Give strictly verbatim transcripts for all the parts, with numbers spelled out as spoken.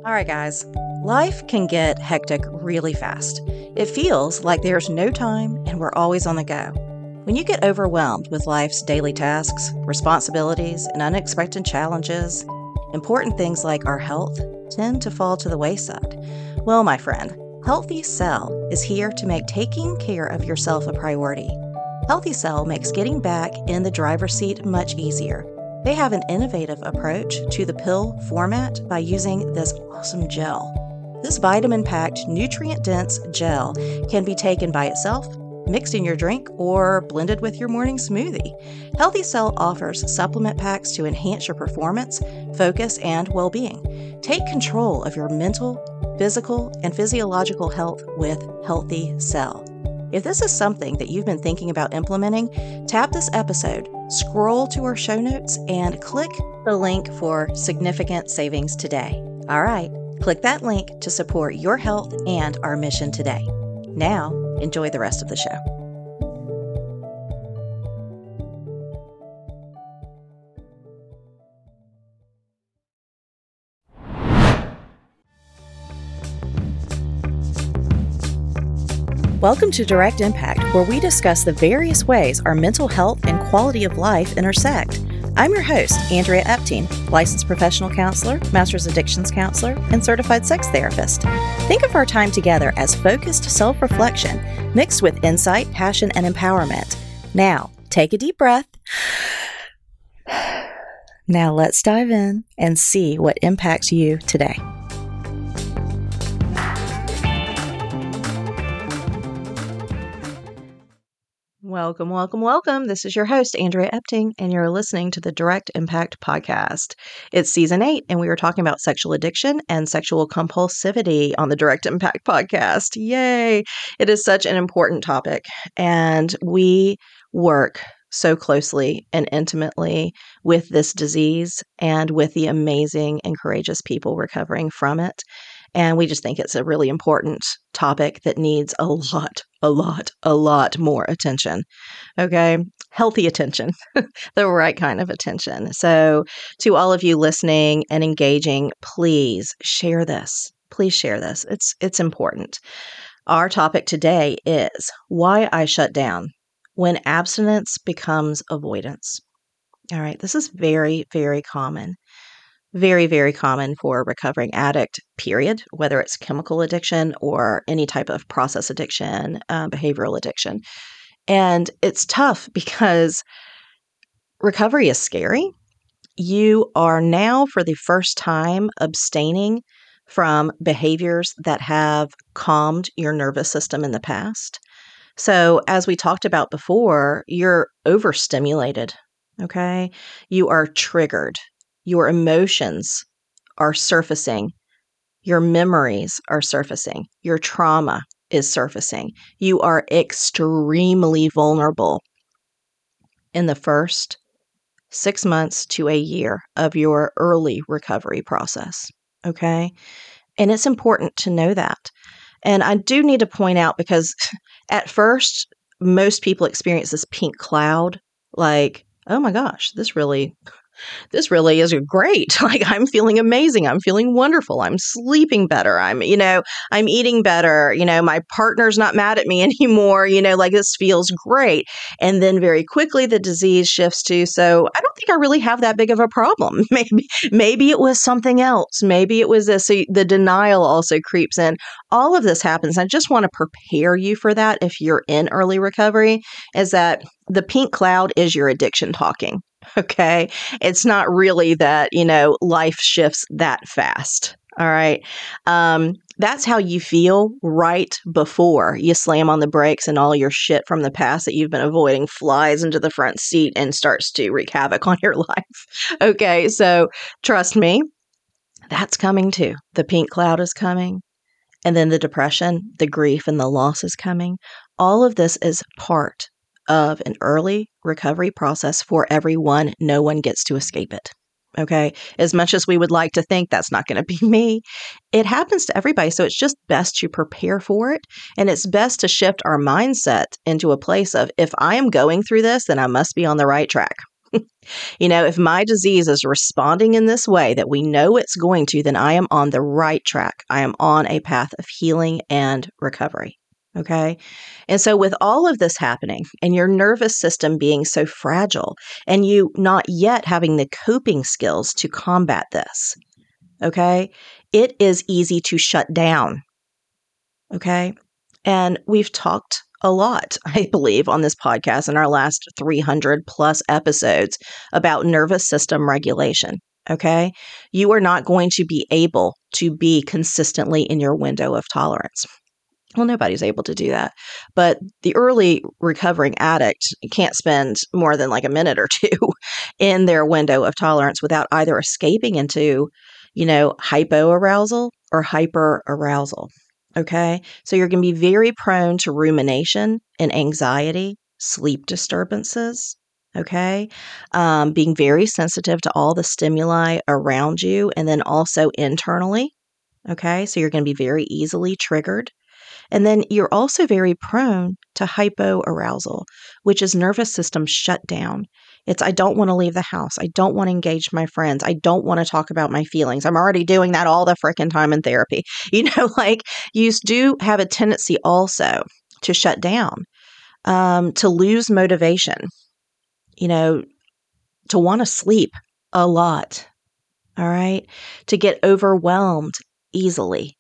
All right, guys. Life can get hectic really fast. It feels like there's no time and we're always on the go. When you get overwhelmed with life's daily tasks, responsibilities, and unexpected challenges, important things like our health tend to fall to the wayside. Well, my friend, Healthy Cell is here to make taking care of yourself a priority. Healthy Cell makes getting back in the driver's seat much easier. They have an innovative approach to the pill format by using this awesome gel. This vitamin-packed, nutrient-dense gel can be taken by itself, mixed in your drink, or blended with your morning smoothie. Healthy Cell offers supplement packs to enhance your performance, focus, and well-being. Take control of your mental, physical, and physiological health with Healthy Cell. If this is something that you've been thinking about implementing, tap this episode, scroll to our show notes, and click the link for significant savings today. All right, click that link to support your health and our mission today. Now, enjoy the rest of the show. Welcome to Direct Impact, where we discuss the various ways our mental health and quality of life intersect. I'm your host, Andrea Epting, licensed professional counselor, master's addictions counselor, and certified sex therapist. Think of our time together as focused self-reflection mixed with insight, passion, and empowerment. Now, take a deep breath. Now let's dive in and see what impacts you today. Welcome, welcome, welcome. This is your host, Andrea Epting, and you're listening to the Direct Impact Podcast. It's season eight, and we are talking about sexual addiction and sexual compulsivity on the Direct Impact Podcast. Yay! It is such an important topic, and we work so closely and intimately with this disease and with the amazing and courageous people recovering from it. And we just think it's a really important topic that needs a lot, a lot, a lot more attention. Okay. Healthy attention, the right kind of attention. So to all of you listening and engaging, please share this. Please share this. It's, it's important. Our topic today is why I shut down when abstinence becomes avoidance. All right. This is very, very common. Very, very common for a recovering addict, period, whether it's chemical addiction or any type of process addiction, uh, behavioral addiction. And it's tough because recovery is scary. You are now, for the first time, abstaining from behaviors that have calmed your nervous system in the past. So as we talked about before, you're overstimulated, okay? You are triggered. Your emotions are surfacing. Your memories are surfacing. Your trauma is surfacing. You are extremely vulnerable in the first six months to a year of your early recovery process. Okay? And it's important to know that. And I do need to point out, because at first, most people experience this pink cloud, like, oh my gosh, this really... This really is great. Like, I'm feeling amazing. I'm feeling wonderful. I'm sleeping better. I'm, you know, I'm eating better. You know, my partner's not mad at me anymore. You know, like, this feels great. And then very quickly the disease shifts to, so I don't think I really have that big of a problem. Maybe, maybe it was something else. Maybe it was this. So the denial also creeps in. All of this happens. I just want to prepare you for that if you're in early recovery, is that the pink cloud is your addiction talking. Okay. It's not really that, you know, life shifts that fast. All right. Um, that's how you feel right before you slam on the brakes and all your shit from the past that you've been avoiding flies into the front seat and starts to wreak havoc on your life. Okay. So trust me, that's coming too. The pink cloud is coming. And then the depression, the grief, and the loss is coming. All of this is part of an early recovery process for everyone. No one gets to escape it. Okay. As much as we would like to think that's not going to be me, it happens to everybody. So it's just best to prepare for it. And it's best to shift our mindset into a place of, if I am going through this, then I must be on the right track. You know, if my disease is responding in this way that we know it's going to, then I am on the right track. I am on a path of healing and recovery. Okay. And so, with all of this happening and your nervous system being so fragile and you not yet having the coping skills to combat this, okay, it is easy to shut down. Okay. And we've talked a lot, I believe, on this podcast in our last three hundred plus episodes about nervous system regulation. Okay. You are not going to be able to be consistently in your window of tolerance. Well, nobody's able to do that. But the early recovering addict can't spend more than like a minute or two in their window of tolerance without either escaping into, you know, hypoarousal or hyperarousal. Okay. So you're going to be very prone to rumination and anxiety, sleep disturbances. Okay. Um, being very sensitive to all the stimuli around you and then also internally. Okay. So you're going to be very easily triggered. And then you're also very prone to hypoarousal, which is nervous system shutdown. It's, I don't want to leave the house. I don't want to engage my friends. I don't want to talk about my feelings. I'm already doing that all the frickin' time in therapy. You know, like you do have a tendency also to shut down, um, to lose motivation, you know, to want to sleep a lot. All right. To get overwhelmed easily,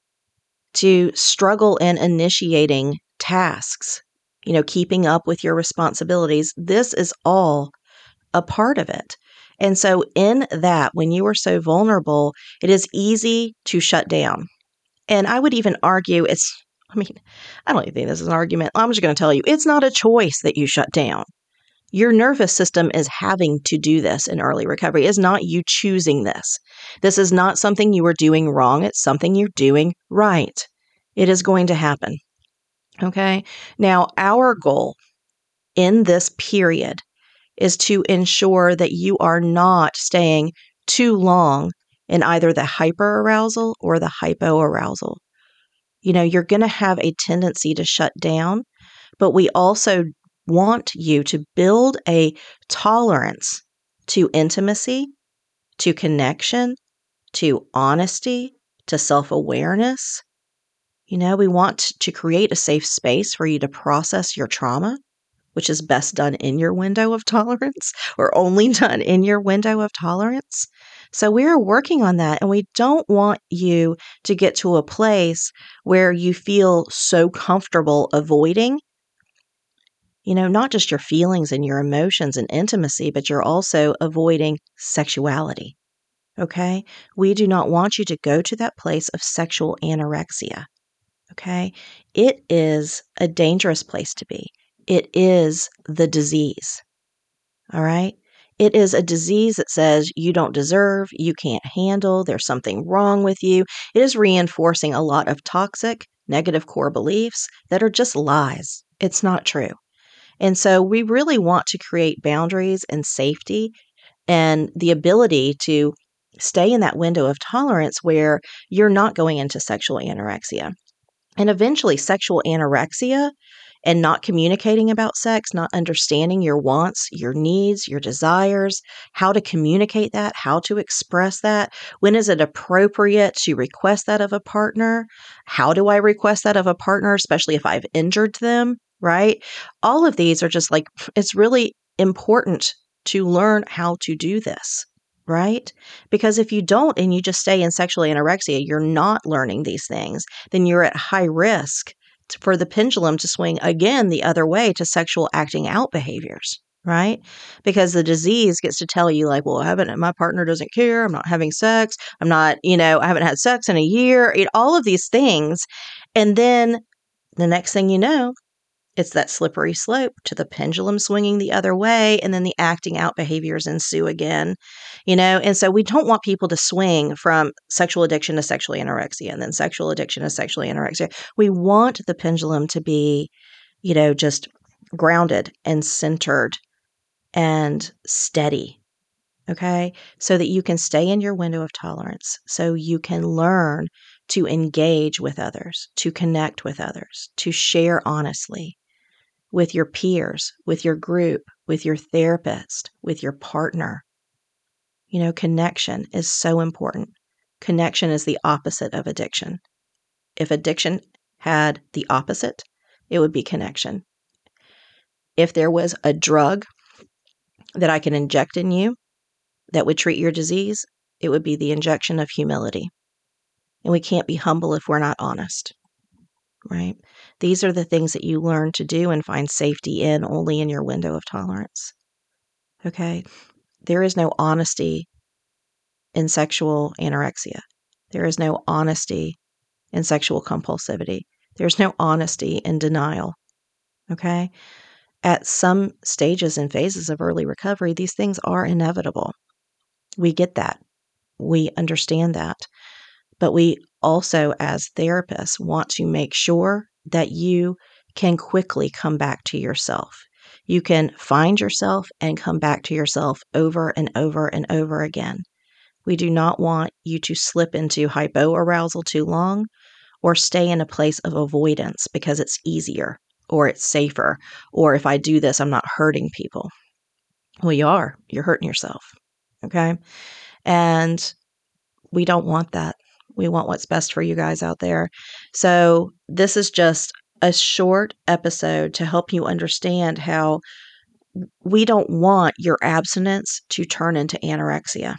to struggle in initiating tasks, you know, keeping up with your responsibilities. This is all a part of it. And so in that, when you are so vulnerable, it is easy to shut down. And I would even argue it's, I mean, I don't even think this is an argument. I'm just going to tell you, it's not a choice that you shut down. Your nervous system is having to do this in early recovery. It's not you choosing this. This is not something you are doing wrong. It's something you're doing right. It is going to happen. Okay. Now, our goal in this period is to ensure that you are not staying too long in either the hyperarousal or the hypoarousal. You know, you're going to have a tendency to shut down, but we also want you to build a tolerance to intimacy, to connection, to honesty, to self-awareness. You know, we want to create a safe space for you to process your trauma, which is best done in your window of tolerance or only done in your window of tolerance. So we are working on that, and we don't want you to get to a place where you feel so comfortable avoiding, you know, not just your feelings and your emotions and intimacy, but you're also avoiding sexuality. Okay? We do not want you to go to that place of sexual anorexia. Okay? It is a dangerous place to be. It is the disease. All right? It is a disease that says you don't deserve, you can't handle, there's something wrong with you. It is reinforcing a lot of toxic, negative core beliefs that are just lies. It's not true. And so we really want to create boundaries and safety and the ability to stay in that window of tolerance where you're not going into sexual anorexia. And eventually, sexual anorexia and not communicating about sex, not understanding your wants, your needs, your desires, how to communicate that, how to express that, when is it appropriate to request that of a partner? How do I request that of a partner, especially if I've injured them, right? All of these are just like, it's really important to learn how to do this. Right? Because if you don't and you just stay in sexual anorexia, you're not learning these things, then you're at high risk for the pendulum to swing again the other way to sexual acting out behaviors, right? Because the disease gets to tell you like, well, I haven't, my partner doesn't care. I'm not having sex. I'm not, you know, I haven't had sex in a year, you know, all of these things. And then the next thing you know, it's that slippery slope to the pendulum swinging the other way, and then the acting out behaviors ensue again, you know? And so we don't want people to swing from sexual addiction to sexual anorexia and then sexual addiction to sexual anorexia. We want the pendulum to be, you know, just grounded and centered and steady, okay? So that you can stay in your window of tolerance, so you can learn to engage with others, to connect with others, to share honestly with your peers, with your group, with your therapist, with your partner. You know, connection is so important. Connection is the opposite of addiction. If addiction had the opposite, it would be connection. If there was a drug that I can inject in you that would treat your disease, it would be the injection of humility. And we can't be humble if we're not honest, right? These are the things that you learn to do and find safety in only in your window of tolerance, okay? There is no honesty in sexual anorexia. There is no honesty in sexual compulsivity. There's no honesty in denial, okay? At some stages and phases of early recovery, these things are inevitable. We get that. We understand that. But we also, as therapists, want to make sure that you can quickly come back to yourself. You can find yourself and come back to yourself over and over and over again. We do not want you to slip into hypoarousal too long or stay in a place of avoidance because it's easier or it's safer, or if I do this, I'm not hurting people. Well, you are. You're hurting yourself, okay? And we don't want that. We want what's best for you guys out there. So this is just a short episode to help you understand how we don't want your abstinence to turn into anorexia.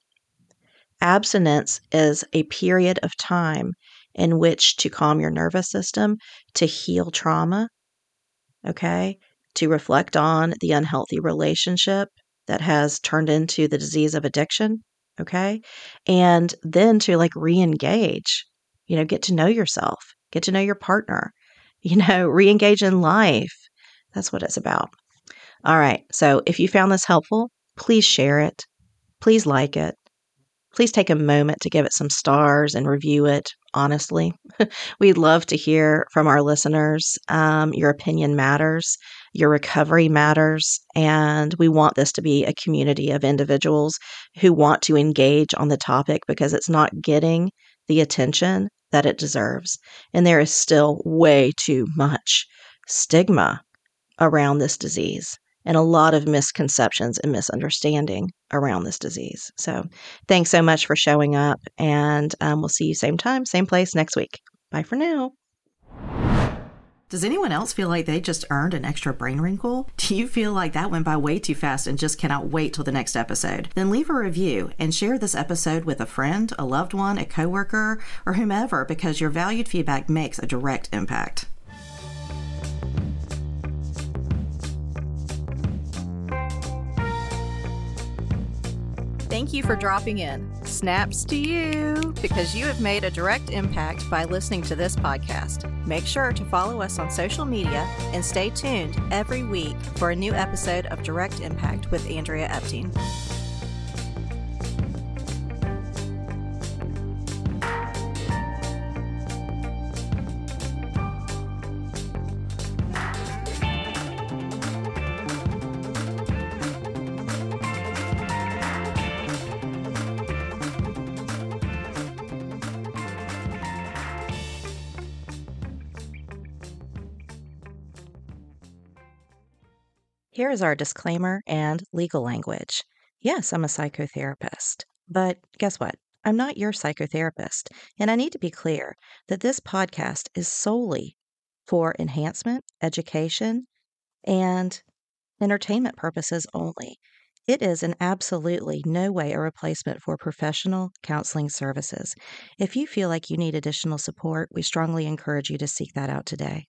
Abstinence is a period of time in which to calm your nervous system, to heal trauma, okay, to reflect on the unhealthy relationship that has turned into the disease of addiction, okay, and then to like re-engage, you know, get to know yourself, get to know your partner, you know, re-engage in life. That's what it's about. All right. So if you found this helpful, please share it. Please like it. Please take a moment to give it some stars and review it honestly. We'd love to hear from our listeners. Um, your opinion matters. Your recovery matters. And we want this to be a community of individuals who want to engage on the topic because it's not getting the attention that it deserves. And there is still way too much stigma around this disease and a lot of misconceptions and misunderstanding around this disease. So thanks so much for showing up, and um, we'll see you same time, same place next week. Bye for now. Does anyone else feel like they just earned an extra brain wrinkle? Do you feel like that went by way too fast and just cannot wait till the next episode? Then leave a review and share this episode with a friend, a loved one, a coworker, or whomever, because your valued feedback makes a direct impact. Thank you for dropping in. Snaps to you, because you have made a direct impact by listening to this podcast. Make sure to follow us on social media and stay tuned every week for a new episode of Direct Impact with Andrea Epting. Here is our disclaimer and legal language. Yes, I'm a psychotherapist, but guess what? I'm not your psychotherapist, and I need to be clear that this podcast is solely for enhancement, education, and entertainment purposes only. It is in absolutely no way a replacement for professional counseling services. If you feel like you need additional support, we strongly encourage you to seek that out today.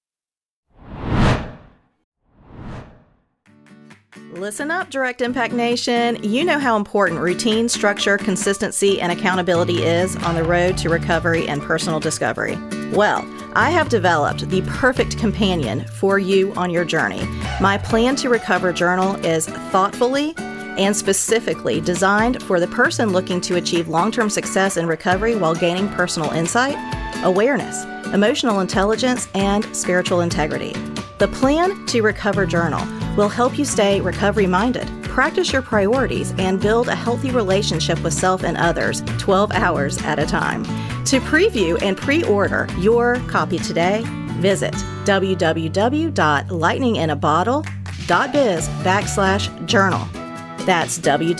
Listen up, Direct Impact Nation. You know how important routine, structure, consistency, and accountability is on the road to recovery and personal discovery. Well, I have developed the perfect companion for you on your journey. My Plan to Recover journal is thoughtfully and specifically designed for the person looking to achieve long-term success in recovery while gaining personal insight, awareness, emotional intelligence, and spiritual integrity. The Plan to Recover journal will help you stay recovery-minded, practice your priorities, and build a healthy relationship with self and others twelve hours at a time. To preview and pre-order your copy today, visit w w w dot lightning in a bottle www.lightninginabottle.biz backslash journal. That's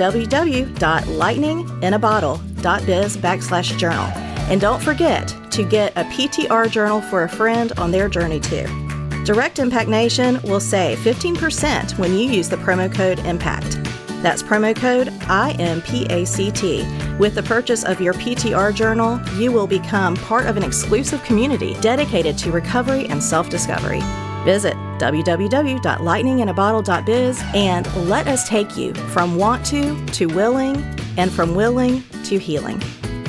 www.lightninginabottle.biz backslash journal. And don't forget to get a P T R journal for a friend on their journey too. Direct Impact Nation will save fifteen percent when you use the promo code IMPACT. That's promo code I M P A C T. With the purchase of your P T R journal, you will become part of an exclusive community dedicated to recovery and self-discovery. Visit www.lightninginabottle.biz and let us take you from want to to willing and from willing to healing.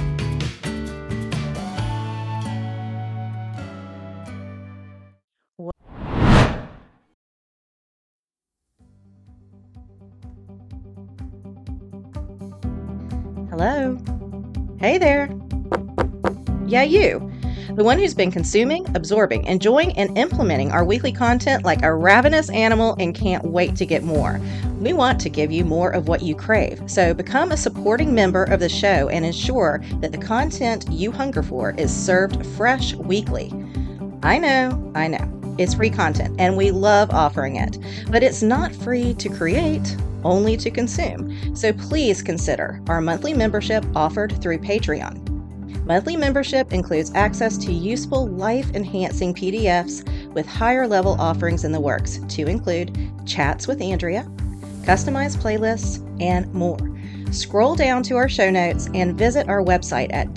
Hello. Hey there. Yeah, you. The one who's been consuming, absorbing, enjoying, and implementing our weekly content like a ravenous animal and can't wait to get more. We want to give you more of what you crave. So become a supporting member of the show and ensure that the content you hunger for is served fresh weekly. I know, I know. It's free content and we love offering it, but it's not free to create, only to consume. So please consider our monthly membership offered through Patreon. Monthly membership includes access to useful, life-enhancing P D Fs with higher-level offerings in the works, to include chats with Andrea, customized playlists, and more. Scroll down to our show notes and visit our website at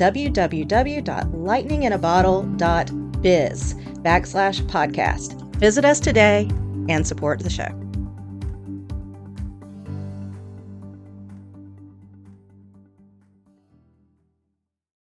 www.lightninginabottle.biz backslash podcast. Visit us today and support the show.